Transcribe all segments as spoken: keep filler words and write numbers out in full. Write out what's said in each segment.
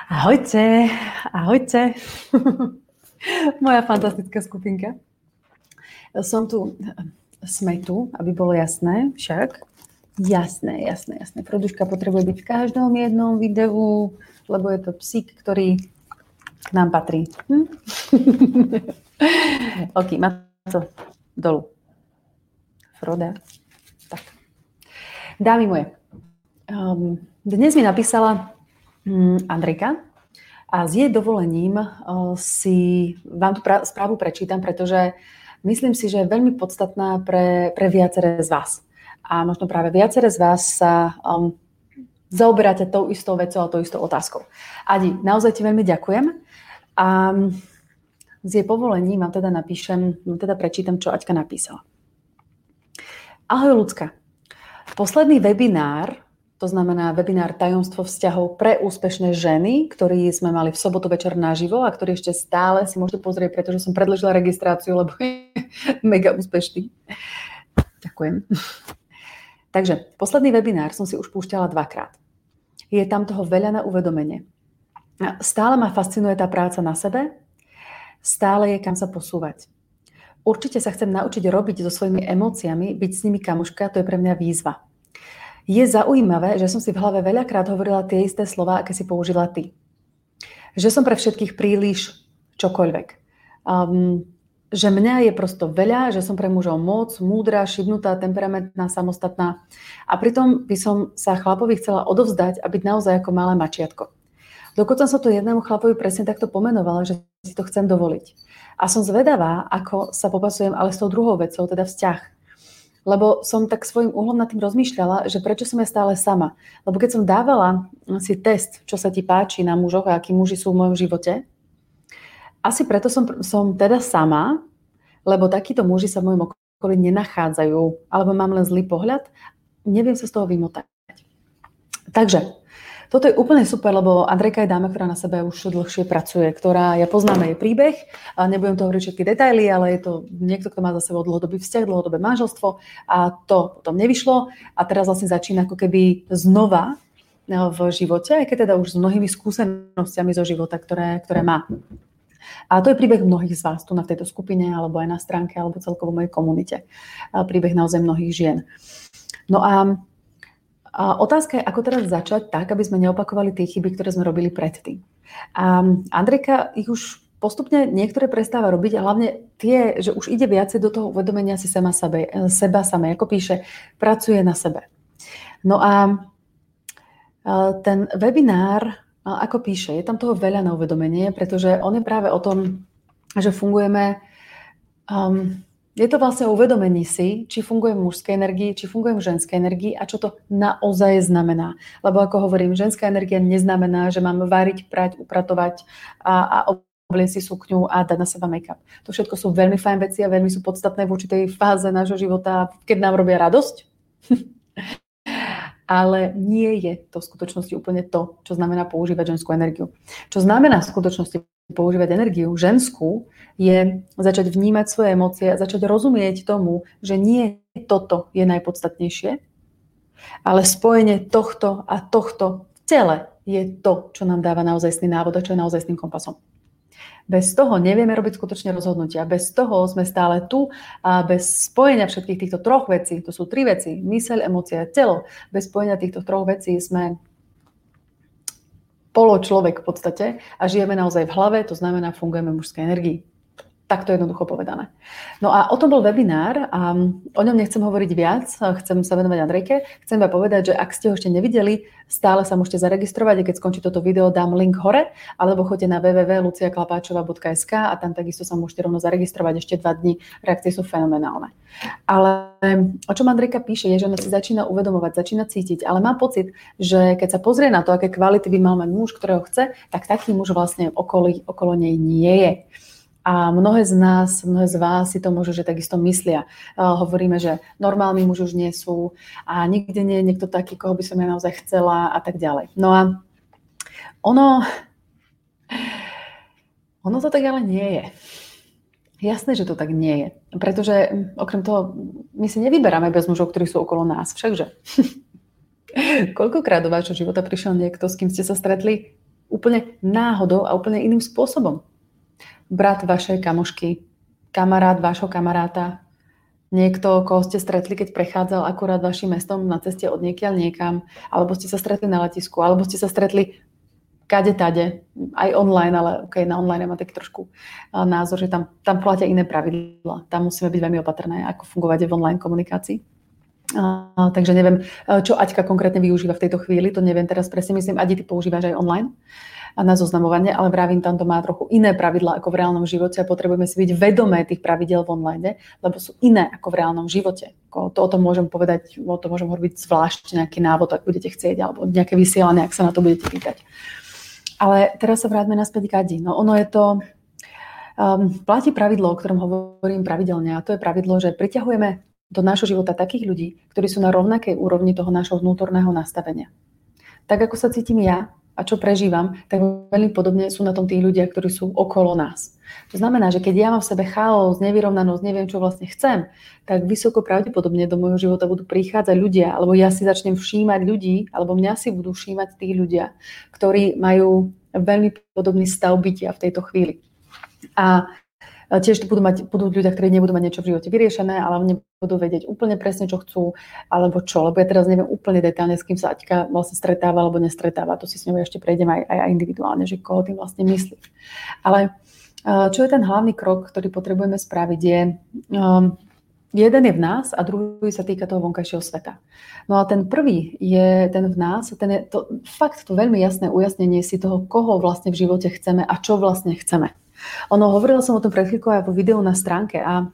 Ahojte, ahojte. Moja fantastická skupinka. Som tu, sme tu, aby bolo jasné, však. Jasné, jasné, jasné. Produška potrebuje byť v každom jednom videu, lebo je to psík, ktorý k nám patrí. Hm? OK, má to dolu. Froda. Tak. Dámy moje, um, dnes mi napísala Andrejka a s jej dovolením si vám tú správu prečítam, pretože myslím si, že je veľmi podstatná pre, pre viaceré z vás. A možno práve viaceré z vás sa um, zaoberáte tou istou vecou a tou istou otázkou. Adi, naozaj ti veľmi ďakujem. A s jej povolením vám teda napíšem, teda prečítam, čo Aďka napísala. Ahoj, ľudská. Posledný webinár, to znamená webinár Tajomstvo vzťahov pre úspešné ženy, ktorý sme mali v sobotu večer naživo a ktorý ešte stále si môžete pozrieť, pretože som predĺžila registráciu, lebo je mega úspešný. Ďakujem. Takže posledný webinár som si už púšťala dvakrát. Je tam toho veľa na uvedomenie. Stále ma fascinuje tá práca na sebe, stále je kam sa posúvať. Určite sa chcem naučiť robiť so svojimi emóciami, byť s nimi kamoška, to je pre mňa výzva. Je zaujímavé, že som si v hlave veľakrát hovorila tie isté slová, aké si použila ty. Že som pre všetkých príliš čokoľvek. Um, že mňa je prosto veľa, že som pre mužov moc, múdra, šibnutá, temperamentná, samostatná. A pritom by som sa chlapovi chcela odovzdať a byť naozaj ako malé mačiatko. Dokonca som to jednému chlapovi presne takto pomenovala, že si to chcem dovoliť. A som zvedavá, ako sa popasujem ale s tou druhou vecou, teda vzťah. Lebo som tak svojím uhlom nad tým rozmýšľala, že prečo som ja stále sama. Lebo keď som dávala si test, čo sa ti páči na mužoch a akí muži sú v mojom živote, asi preto som, som teda sama, lebo takíto muži sa v mojom okolí nenachádzajú, alebo mám len zlý pohľad, neviem sa z toho vymotať. Takže toto je úplne super, lebo Andrejka je dáma, ktorá na sebe už dlhšie pracuje, ktorá, ja poznám jej príbeh, a nebudem to hovoriť všetky detaily, ale je to niekto, kto má za sebou dlhodobý vzťah, dlhodobé manželstvo a to potom nevyšlo a teraz vlastne začína ako keby znova v živote, aj keď teda už s mnohými skúsenostiami zo života, ktoré, ktoré má. A to je príbeh mnohých z vás tu na tejto skupine, alebo aj na stránke, alebo celkovo v mojej komunite. A príbeh naozaj mnohých žien. No a A otázka je, ako teraz začať tak, aby sme neopakovali tie chyby, ktoré sme robili predtým. A Andrejka ich už postupne niektoré prestáva robiť a hlavne tie, že už ide viacej do toho uvedomenia si sama sebe, seba samej, ako píše, pracuje na sebe. No a ten webinár, ako píše, je tam toho veľa na uvedomenie, pretože on je práve o tom, že fungujeme... Um, Je to vlastne o uvedomení si, či fungujem v mužskej energii, či fungujem v ženskej energii a čo to naozaj znamená. Lebo ako hovorím, ženská energia neznamená, že mám variť, prať, upratovať a, a obliecť si sukňu a dať na seba make-up. To všetko sú veľmi fajn veci a veľmi sú podstatné v určitej fáze nášho života, keď nám robia radosť. Ale nie je to v skutočnosti úplne to, čo znamená používať ženskú energiu. Čo znamená v skutočnosti používať energiu ženskú, je začať vnímať svoje emócie a začať rozumieť tomu, že nie toto je najpodstatnejšie, ale spojenie tohto a tohto v tele je to, čo nám dáva naozajstný návod a čo je naozajstným kompasom. Bez toho nevieme robiť skutočne rozhodnutia. Bez toho sme stále tu a bez spojenia všetkých týchto troch vecí, to sú tri veci, myseľ, emócia a telo, bez spojenia týchto troch vecí sme polo človek v podstate a žijeme naozaj v hlave, to znamená fungujeme v mužskej energii. Takto jednoducho povedané. No a o tom bol webinár a o ňom nechcem hovoriť viac, chcem sa venovať Andrejke. Chcem vám povedať, že ak ste ho ešte nevideli, stále sa môžete zaregistrovať a keď skončí toto video, dám link hore, alebo choďte na w w w bodka lucia klapáčová bodka es ká a tam takisto sa môžete rovno zaregistrovať ešte dva dni. Reakcie sú fenomenálne. Ale o čom Andrejka píše, je, že ona si začína uvedomovať, začína cítiť, ale má pocit, že keď sa pozrie na to, aké kvality by mal mať muž, ktorého chce, tak taký muž vlastne okolo, okolo nej nie je. A mnohé z nás, mnohé z vás si to môžu, že takisto myslia. Uh, hovoríme, že normálni muži už nie sú a nikde nie je niekto taký, koho by som ja naozaj chcela a tak ďalej. No a ono, ono to tak ale nie je. Jasné, že to tak nie je. Pretože okrem toho, my si nevyberáme bez mužov, ktorí sú okolo nás. Všakže. Koľkokrát do vášho života prišiel niekto, s kým ste sa stretli Úplne náhodou a úplne iným spôsobom. Brat vašej kamošky, kamarát vášho kamaráta, niekto, koho ste stretli, keď prechádzal akurát vašim mestom na ceste od niekiaľ niekam, alebo ste sa stretli na letisku, alebo ste sa stretli kade tade, aj online, ale okay, na online má taký trošku názor, že tam, tam platia iné pravidlá. Tam musíme byť veľmi opatrné, ako fungovať v online komunikácii. Uh, takže neviem, čo Aťka konkrétne využíva v tejto chvíli, to neviem teraz presne, myslím, Adi, ty používaš aj online a na zoznamovanie, ale vravím, tam to má trochu iné pravidlá ako v reálnom živote a potrebujeme si byť vedomé tých pravidel v online, lebo sú iné ako v reálnom živote. To o tom môžem povedať, o tom môžem hovoriť zvlášť nejaký návod, ak budete chcieť, alebo nejaké vysielanie, ak sa na to budete pýtať. Ale teraz sa vráťme naspäť k Adi. No ono je to, um, platí pravidlo, o ktorom hovorím pravidelne, a to je pravidlo, že priťahujeme do nášho života takých ľudí, ktorí sú na rovnakej úrovni toho nášho vnútorného nastavenia. Tak ako sa cítim ja a čo prežívam, tak veľmi podobne sú na tom tí ľudia, ktorí sú okolo nás. To znamená, že keď ja mám v sebe chaos, nevyrovnanosť, neviem, čo vlastne chcem, tak vysoko pravdepodobne do môjho života budú prichádzať ľudia, alebo ja si začnem všímať ľudí, alebo mňa si budú všímať tí ľudia, ktorí majú veľmi podobný stav bytia v tejto chvíli. A tiež budú, mať, budú ľudia, ktorí nebudú mať niečo v živote vyriešené, ale nebudú vedieť úplne presne, čo chcú, alebo čo. Lebo ja teraz neviem úplne detailne, s kým sa Aťka vlastne stretáva alebo nestretáva. To si s ňou ešte prejdem aj, aj individuálne, že koho tým vlastne myslí. Ale čo je ten hlavný krok, ktorý potrebujeme spraviť, je... Um, jeden je v nás a druhý sa týka toho vonkajšieho sveta. No a ten prvý je ten v nás, ten je to, fakt to veľmi jasné ujasnenie si toho, koho vlastne v živote chceme a čo vlastne chceme. Ono, hovorila som o tom pred chvíľkou aj vo videu na stránke a,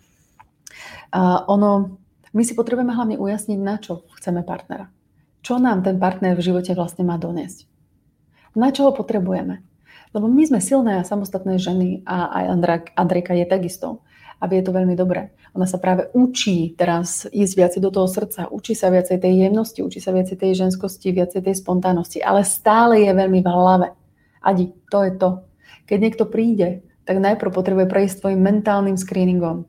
a ono, my si potrebujeme hlavne ujasniť, na čo chceme partnera. Čo nám ten partner v živote vlastne má doniesť. Na čo ho potrebujeme. Lebo my sme silné a samostatné ženy a aj Andrejka je takisto. A vie to veľmi dobre. Ona sa práve učí teraz ísť viacej do toho srdca, učí sa viacej tej jemnosti, učí sa viacej tej ženskosti, viacej tej spontánnosti, ale stále je veľmi v hlave. Adi, to je to. Keď niekto príde, tak najprv potrebuje prejsť svojim mentálnym screeningom.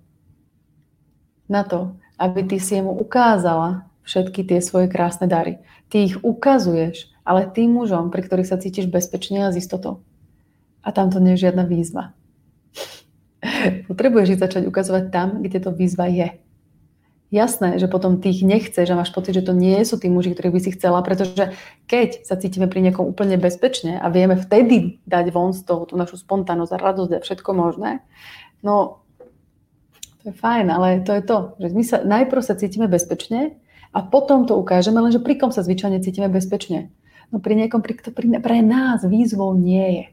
Na to, aby ty si jemu ukázala všetky tie svoje krásne dary. Ty ich ukazuješ, ale tým mužom, pri ktorých sa cítiš bezpečne a z istotou. A tam to nie je žiadna výzva. Potrebuješ ich začať ukazovať tam, kde to výzva je. Jasné, že potom ty ich nechceš a máš pocit, že to nie sú tí muži, ktorých by si chcela, pretože keď sa cítime pri niekom úplne bezpečne a vieme vtedy dať von z toho tú našu spontánnosť a radosť a všetko možné, no to je fajn, ale to je to, že my sa najprv sa cítime bezpečne a potom to ukážeme, lenže pri kom sa zvyčajne cítime bezpečne. No pri niekom, pri, pri, pre nás výzvou nie je.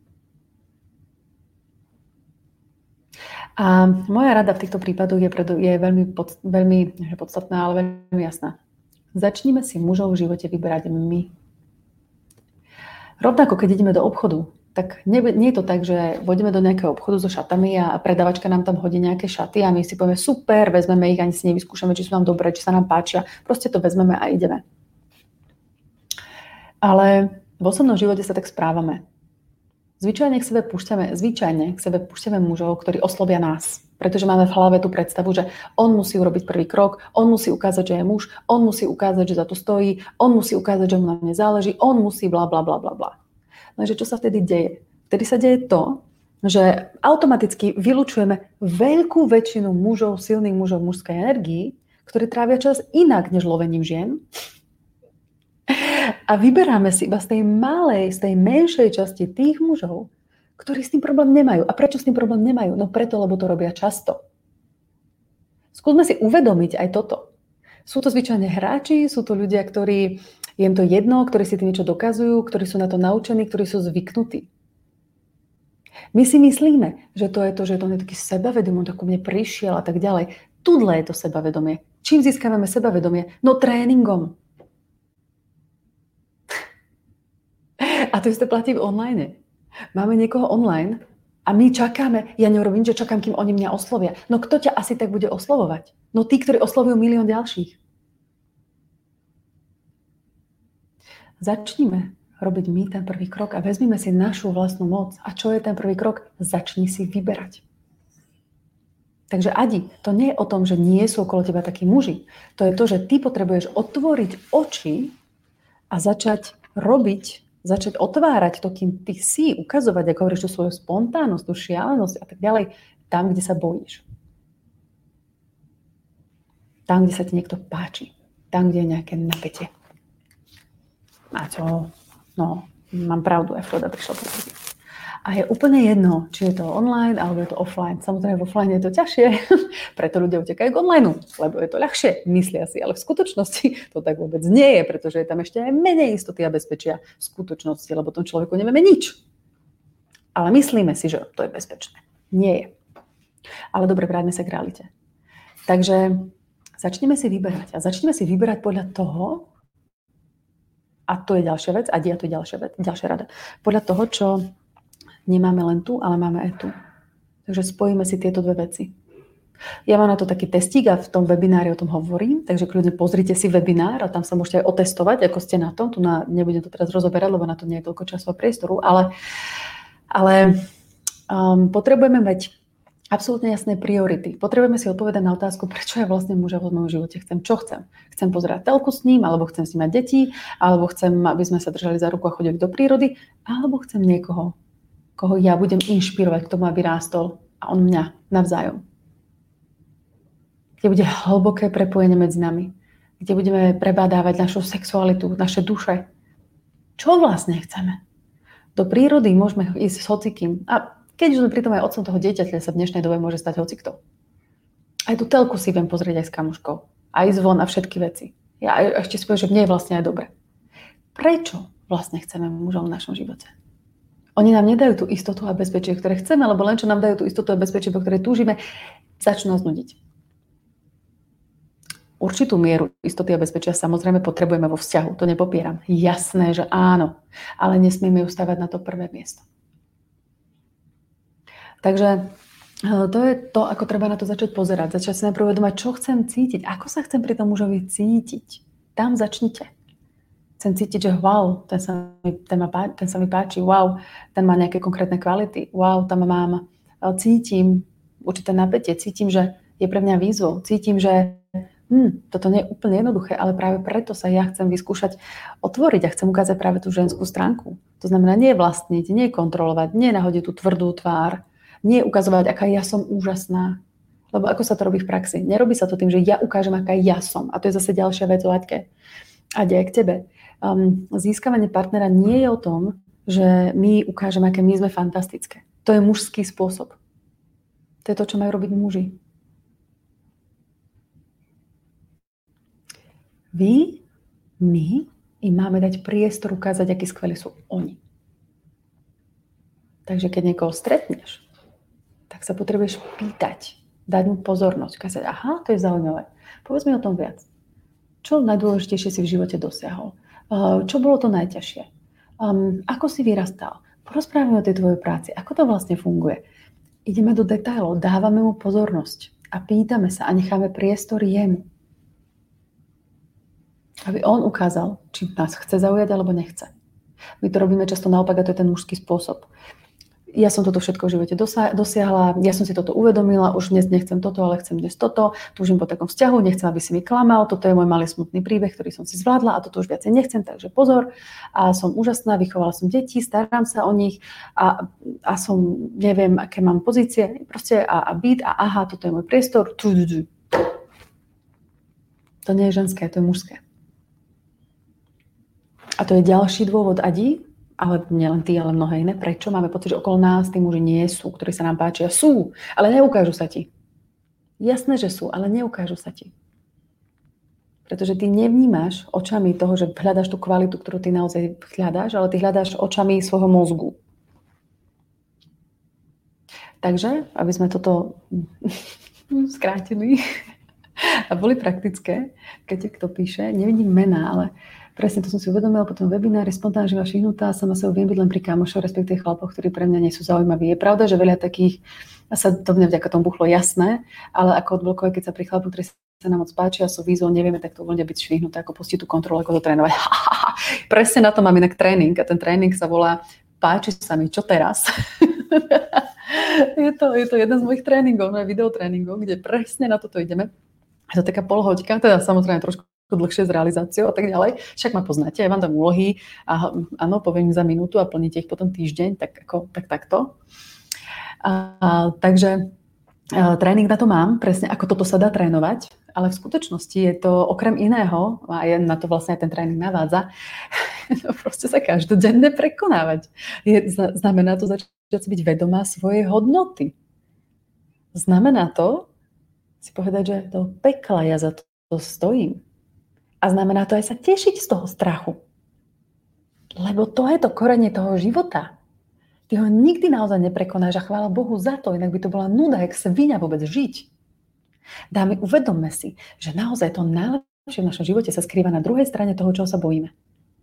A moja rada v týchto prípadoch je, je veľmi, pod, veľmi podstatná, ale veľmi jasná. Začnime si mužov v živote vyberať my. Rovnako, keď ideme do obchodu, tak nie, nie je to tak, že pôjdeme do nejakého obchodu so šatami a predavačka nám tam hodí nejaké šaty a my si povieme super, vezmeme ich, ani si nevyskúšame, či sú nám dobré, či sa nám páčia. Proste to vezmeme a ideme. Ale v osobnom živote sa tak správame. Zvyčajne k sebe púšťame, zvyčajne k sebe púšťame mužov, ktorí oslovia nás. Pretože máme v hlave tú predstavu, že on musí urobiť prvý krok, on musí ukázať, že je muž, on musí ukázať, že za to stojí, on musí ukázať, že mu na mne záleží, on musí bla bla bla bla bla. Lenže čo sa vtedy deje? Vtedy sa deje to, že automaticky vylučujeme veľkú väčšinu mužov, silných mužov mužskej energii, ktorí trávia čas inak než lovením žien. A vyberáme si iba z tej malej, z tej menšej časti tých mužov, ktorí s tým problém nemajú. A prečo s tým problém nemajú? No preto, lebo to robia často. Skúsme si uvedomiť aj toto. Sú to zvyčajne hráči, sú to ľudia, ktorí je im to jedno, ktorí si tým niečo dokazujú, ktorí sú na to naučení, ktorí sú zvyknutí. My si myslíme, že to je to, že to je taký sebavedomý, on tak ku mne prišiel a tak ďalej. Tudle je to sebavedomie. Čím získavame sebavedomie? No tréningom. A to isté platí v online. Máme niekoho online a my čakáme, ja neurobím, že čakám, kým oni mňa oslovia. No kto ťa asi tak bude oslovovať? No tí, ktorí oslovujú milión ďalších. Začnime robiť my ten prvý krok a vezmime si našu vlastnú moc. A čo je ten prvý krok? Začni si vyberať. Takže Adi, to nie je o tom, že nie sú okolo teba takí muži. To je to, že ty potrebuješ otvoriť oči a začať robiť začať otvárať to, kým ty si, ukazovať, ako hovoríš, tú svoju spontánnosť, tú šialenosť a tak ďalej, tam, kde sa bojíš. Tam, kde sa ti niekto páči. Tam, kde je nejaké napätie. A čo? No, mám pravdu, Efroda prišla po tebe. A je úplne jedno, či je to online, alebo je to offline. Samozrejme, v offline je to ťažšie, preto ľudia utekajú k online, lebo je to ľahšie, myslia si. Ale v skutočnosti to tak vôbec nie je, pretože je tam ešte aj menej istoty a bezpečia v skutočnosti, lebo tom človeku nevieme nič. Ale myslíme si, že to je bezpečné. Nie je. Ale dobre, vráťme sa k realite. Takže začneme si vyberať. A začneme si vyberať podľa toho, a to je ďalšia vec, a dia to je ďalšia vec, ďalšia rada, podľa toho, čo nemáme len tu, ale máme aj tu. Takže spojíme si tieto dve veci. Ja mám na to taký testík a v tom webinári o tom hovorím, takže kľudne pozrite si webinár a tam sa môžete aj otestovať, ako ste na tom. Tu na, nebudem to teraz rozoberať, lebo na to nie je toľko času a priestoru, ale, ale um, potrebujeme mať absolútne jasné priority. Potrebujeme si odpovedať na otázku, prečo ja vlastne muža v mojom živote chcem. Čo chcem? Chcem pozerať telku s ním, alebo chcem s ním mať deti, alebo chcem, aby sme sa držali za ruku a chodili do prírody, alebo chcem niekoho, koho ja budem inšpirovať k tomu, aby rástol a on mňa navzájom. Kde bude hlboké prepojenie medzi nami. Kde budeme prebádávať našu sexualitu, naše duše. Čo vlastne chceme? Do prírody môžeme ísť s hocikým. A keď už sme pritom aj otcom toho dieťaťa, sa v dnešnej dobe môže stať hocikto. Aj tú telku si viem pozrieť aj s kamoškou. Aj zvon a všetky veci. Ja ešte spôjam, že mne je vlastne aj dobre. Prečo vlastne chceme mužov v našom živote? Oni nám nedajú tú istotu a bezpečie, ktoré chceme, lebo len čo nám dajú tú istotu a bezpečie, po ktorej túžime, začnú nás nudiť. Určitú mieru istoty a bezpečia samozrejme potrebujeme vo vzťahu, to nepopieram. Jasné, že áno, ale nesmieme ju stavať na to prvé miesto. Takže to je to, ako treba na to začať pozerať. Začať si najprv uvedomať, čo chcem cítiť, ako sa chcem pri tom mužovi cítiť. Tam začnite. Chcem cítiť, že wow, ten sa mi, ten ma, ten sa mi páči, wow, ten má nejaké konkrétne kvality, wow, tam mám, cítim určité napätie, cítim, že je pre mňa výzvou, cítim, že hm, toto nie je úplne jednoduché, ale práve preto sa ja chcem vyskúšať otvoriť a chcem ukázať práve tú ženskú stránku. To znamená nie vlastniť, nie kontrolovať, nie nahodiť tú tvrdú tvár, nie ukazovať, aká ja som úžasná. Lebo ako sa to robí v praxi? Nerobí sa to tým, že ja ukážem, aká ja som. A to je zase ďalšia vec o Aťke. A deje k tebe. Um, získavanie partnera nie je o tom, že my ukážeme, aké my sme fantastické. To je mužský spôsob. To je to, čo majú robiť muži. Vy, my im máme dať priestor ukázať, akí skvelí sú oni. Takže keď niekoho stretneš, tak sa potrebuješ pýtať, dať mu pozornosť, kázať, aha, to je zaujímavé. Povedz mi o tom viac. Čo najdôležitejšie si v živote dosiahol? Čo bolo to najťažšie? Um, ako si vyrastal? Porozprávame o tej tvojej práci. Ako to vlastne funguje? Ideme do detailov, dávame mu pozornosť a pýtame sa a necháme priestor jemu. Aby on ukázal, či nás chce zaujať alebo nechce. My to robíme často naopak a to je ten mužský spôsob. Ja som toto všetko v živote dosiahla, ja som si toto uvedomila, už dnes nechcem toto, ale chcem dnes toto, túžim po takom vzťahu, nechcem, aby si mi klamal, toto je môj malý smutný príbeh, ktorý som si zvládla a toto už viacej nechcem, takže pozor. A som úžasná, vychovala som deti, starám sa o nich a, a som, neviem, aké mám pozície, proste a, a byt a aha, toto je môj priestor. To nie je ženské, to je mužské. A to je ďalší dôvod, Adi, ale nielen ty, ale mnohé iné. Prečo? Máme pocit, že okolo nás tí muži nie sú, ktorí sa nám páčia. Sú, ale neukážu sa ti. Jasné, že sú, ale neukážu sa ti. Pretože ty nevnímaš očami toho, že hľadáš tú kvalitu, ktorú ty naozaj hľadáš, ale ty hľadáš očami svojho mozgu. Takže, aby sme toto skrátili a boli praktické, keď kto píše, nevidím mená, ale presne to som si uvedomila po tom webinári, spontánne živá šihnutá, sama sa viem byť len pri kamošoch, respektíve chlapoch, ktorí pre mňa nie sú zaujímaví. Je pravda, že veľa takých, a sa to mňa vďaka tomu buchlo jasné, ale ako odblokovať, keď sa pri chlapu, ktorý sa nám moc páči a sú výzvou, nevieme takto voľne byť švihnuté, ako pustiť tú kontrolu, ako to trénovať. Presne na to mám inak tréning a ten tréning sa volá Páči sa mi, čo teraz? je, to, je to jeden z mojich tréningov, videotréningov, kde presne na toto ideme. Je to taká polhoďka, teda samozrejme trošku dlhšie s realizáciou a tak ďalej. Však ma poznáte, ja vám dám úlohy a áno, poviem za minútu a plníte ich potom týždeň, tak ako, tak takto. A, a, takže a, tréning na to mám, presne ako toto sa dá trénovať, ale v skutočnosti je to okrem iného, a je na to vlastne aj ten tréning navádza, proste sa každodenne prekonávať. Je, znamená to začať si byť vedomá svojej hodnoty. Znamená to si povedať, že do pekla ja za to stojím. A znamená to aj sa tešiť z toho strachu. Lebo to je to korenie toho života. Ty ho nikdy naozaj neprekonáš a chvála Bohu za to, inak by to bola nuda, jak sviňa vôbec žiť. Dámy, uvedomme si, že naozaj to najlepšie v našom živote sa skrýva na druhej strane toho, čoho sa bojíme.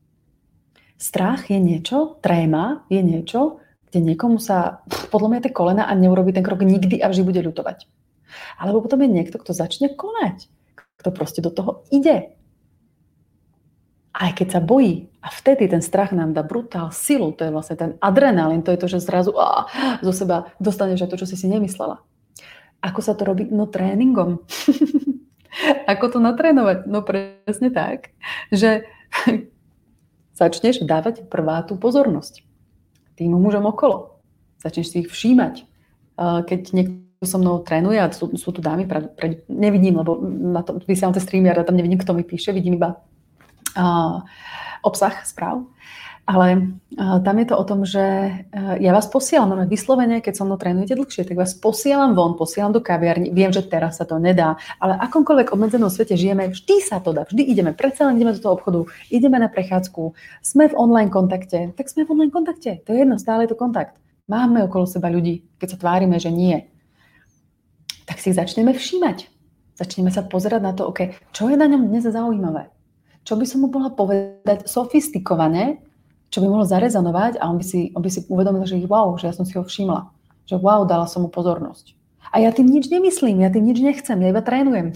Strach je niečo, tréma je niečo, kde niekomu sa podlomia tie kolena a neurobí ten krok nikdy a vždy bude ľutovať. Alebo potom je niekto, kto začne konať, kto proste do toho ide. Aj keď sa bojí. A vtedy ten strach nám dá brutál silu. To je vlastne ten adrenalín. To je to, že zrazu á, zo seba dostaneš aj to, čo si si nemyslela. Ako sa to robí? No tréningom. Ako to natrénovať? No presne tak, že začneš dávať prvá tú pozornosť tým mužom okolo. Začneš si ich všímať. Keď niekto so mnou trénuje, a sú, sú tu dámy, pre, pre, nevidím, lebo na to vysielam tie streamy, ja tam nevidím, kto mi píše, vidím iba Uh, obsah správ. Ale uh, tam je to o tom, že uh, ja vás posielam, no vyslovene, keď so mnou trénujete dlhšie, tak vás posielam von, posielam do kaviarni. Viem, že teraz sa to nedá, ale akomkoľvek obmedzenom svete žijeme, vždy sa to dá, vždy ideme, predsa len ideme do toho obchodu, ideme na prechádzku, sme v online kontakte, tak sme v online kontakte. To je jedno, stále je to kontakt. Máme okolo seba ľudí, keď sa tvárime, že nie. Tak si začneme všímať. Začneme sa pozerať na to, OK, čo je na ňom dnes zaujímavé. Čo by som mu mohla povedať sofistikované, čo by mohlo zarezonovať a on by si, on by si uvedomil, že wow, že ja som si ho všimla. Že wow, dala som mu pozornosť. A ja tým nič nemyslím, ja tým nič nechcem, ja iba trénujem.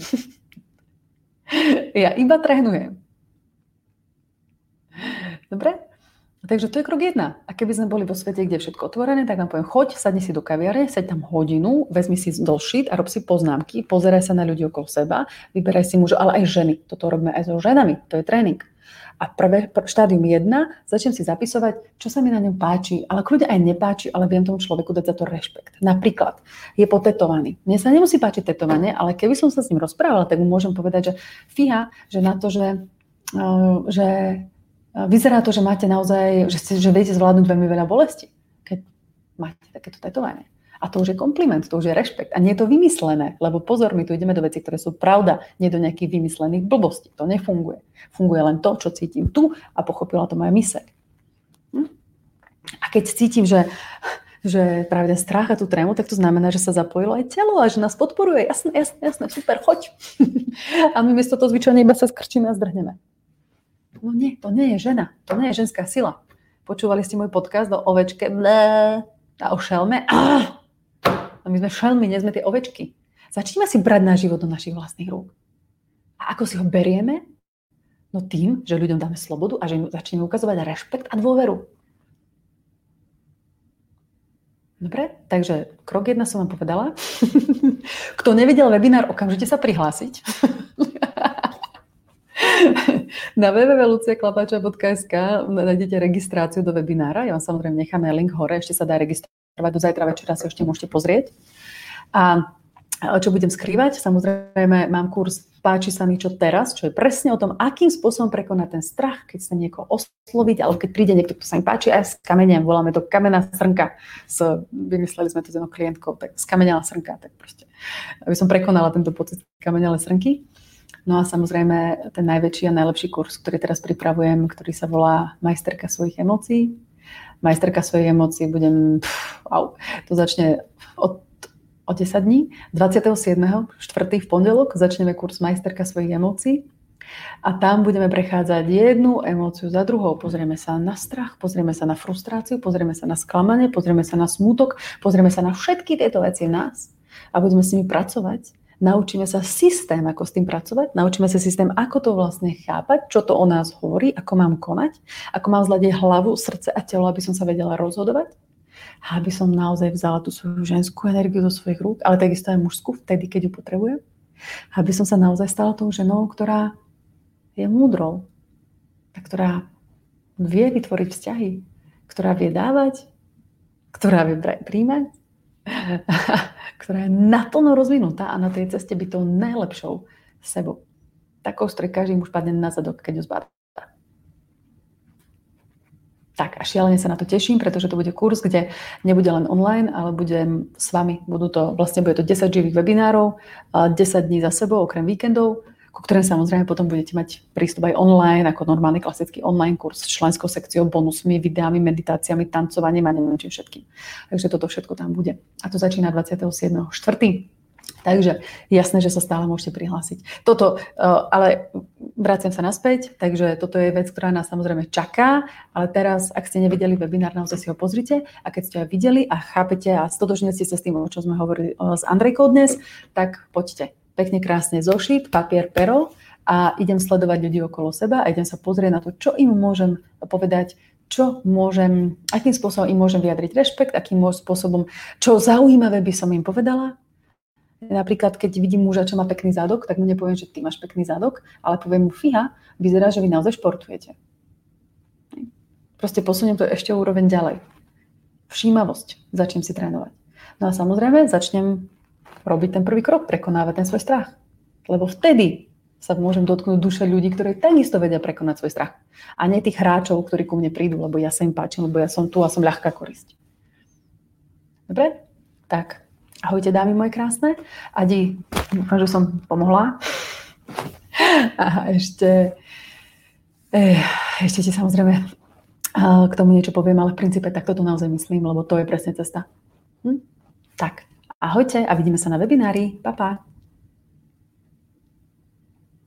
ja iba trénujem. Dobre? Takže to je krok jedna. A keby sme boli vo svete, kde je všetko otvorené, tak vám poviem, choď, sadni si do kaviarne, seď tam hodinu, vezmi si zošit a rob si poznámky, pozeraj sa na ľudí okolo seba, vyberaj si mužov, ale aj ženy. Toto robíme aj so ženami, to je tréning. A prvé pr- štádium jedna, začnem si zapisovať, čo sa mi na ňom páči, ale kľudne aj nepáči, ale viem tomu človeku dať za to rešpekt. Napríklad, je potetovaný. Mne sa nemusí páčiť tetovanie, ale keby som sa s ním rozprávala, tak mu môžem povedať, že fíha, že na to, že, uh, že vyzerá to, že máte naozaj, že, ste, že viete zvládnuť veľmi veľa bolesti, keď máte takéto tetovanie. A to už je kompliment, to už je rešpekt. A nie je to vymyslené, lebo pozor, my tu ideme do vecí, ktoré sú pravda, nie do nejakých vymyslených blbostí. To nefunguje. Funguje len to, čo cítim tu a pochopila to moja myseľ. Hm? A keď cítim, že, že práve ten strach a tú trému, tak to znamená, že sa zapojilo aj telo a že nás podporuje. Jasné, jasné, jasné, super, choď. A my miesto toho zvyčajne iba sa skrčíme a zdrhneme. No nie, to nie je žena, to nie je ženská sila. Počúvali ste môj podcast o ovečke blé, a o šelme? Ah! A my sme šelmy, nie sme tie ovečky. Začneme si brať náš život do našich vlastných rúk. A ako si ho berieme? No tým, že ľuďom dáme slobodu a že im začneme ukazovať rešpekt a dôveru. Dobre, takže krok jedna som vám povedala. Kto nevidel webinár, okamžite sa prihlásiť. Na w w w bodka lucia klapača bodka es ka nájdete registráciu do webinára. Ja vám samozrejme necháme link hore, ešte sa dá registrovať do zajtra večera, si ešte môžete pozrieť. A čo budem skrývať? Samozrejme mám kurz Páči sa mi čo teraz, čo je presne o tom, akým spôsobom prekonať ten strach, keď sa niekoho osloviť, alebo keď príde niekto, kto sa mi páči, aj s kameňom, voláme to kamená srnka. S, vymysleli sme to s jednou klientkou, tak skamenela srnka, tak proste. Aby som prekonala tento pocit kamenelé srnky. No a samozrejme ten najväčší a najlepší kurz, ktorý teraz pripravujem, ktorý sa volá Majsterka svojich emócií. Majsterka svojich emócií budem, pff, wow, to začne od o desať dní, dvadsiateho siedmeho štvrtého v pondelok začneme kurz Majsterka svojich emócií a tam budeme prechádzať jednu emóciu za druhou. Pozrieme sa na strach, pozrieme sa na frustráciu, pozrieme sa na sklamanie, pozrieme sa na smútok, pozrieme sa na všetky tieto veci v nás a budeme s nimi pracovať. Naučíme sa systém, ako s tým pracovať, naučíme sa systém, ako to vlastne chápať, čo to o nás hovorí, ako mám konať, ako mám zladiť hlavu, srdce a telo, aby som sa vedela rozhodovať. A aby som naozaj vzala tú svoju ženskú energiu do svojich rúk, ale takisto aj mužskú, vtedy, keď ju potrebujem. Aby som sa naozaj stala tou ženou, ktorá je múdrou, tá, ktorá vie vytvoriť vzťahy, ktorá vie dávať, ktorá vie príjmať, ktorá je naplno rozvinutá a na tej ceste byť tou najlepšou sebou. Takou, z ktorej každý muž padne na zadok, keď ju zbadá. Tak a šialene sa na to teším, pretože to bude kurz, kde nebude len online, ale budem s vami. Budú to, vlastne bude to desať živých webinárov, desať dní za sebou, okrem víkendov, ku ktorým samozrejme potom budete mať prístup aj online, ako normálny klasický online kurz s členskou sekciou, bonusmi, videami, meditáciami, tancovaním a neviem čím všetkým. Takže toto všetko tam bude. A to začína dvadsiateho siedmeho štvrtého Takže jasné, že sa stále môžete prihlásiť. Toto, ale vraciam sa naspäť, takže toto je vec, ktorá nás samozrejme čaká, ale teraz, ak ste nevideli webinár, naozaj si ho pozrite a keď ste ho videli a chápete a stotožnili ste sa s tým, o čom sme hovorili s Andrejkou dnes, tak poďte. Pekne, krásne zošit, papier, pero a idem sledovať ľudí okolo seba a idem sa pozrieť na to, čo im môžem povedať, čo môžem, akým spôsobom im môžem vyjadriť rešpekt, akým spôsobom, čo zaujímavé by som im povedala. Napríklad, keď vidím muža, čo má pekný zadok, tak mu nepoviem, že ty máš pekný zadok, ale poviem mu, fíha, vyzerá, že vy naozaj športujete. Proste posuniem to ešte o úroveň ďalej. Všímavosť. Začnem si trénovať. No a samozrejme, začnem robiť ten prvý krok, prekonávať ten svoj strach. Lebo vtedy sa môžem dotknúť duše ľudí, ktorí takisto vedia prekonať svoj strach. A nie tých hráčov, ktorí ku mne prídu, lebo ja sa im páčim, lebo ja som tu a som ľahká korisť. Dobre? Tak. Ahojte, dámy moje krásne. Adi, dúfam, že som pomohla. A ešte, eh, ešte ti samozrejme k tomu niečo poviem, ale v princípe takto to naozaj myslím, lebo to je presne cesta. Hm? Tak, ahojte a vidíme sa na webinári. Pa, pa.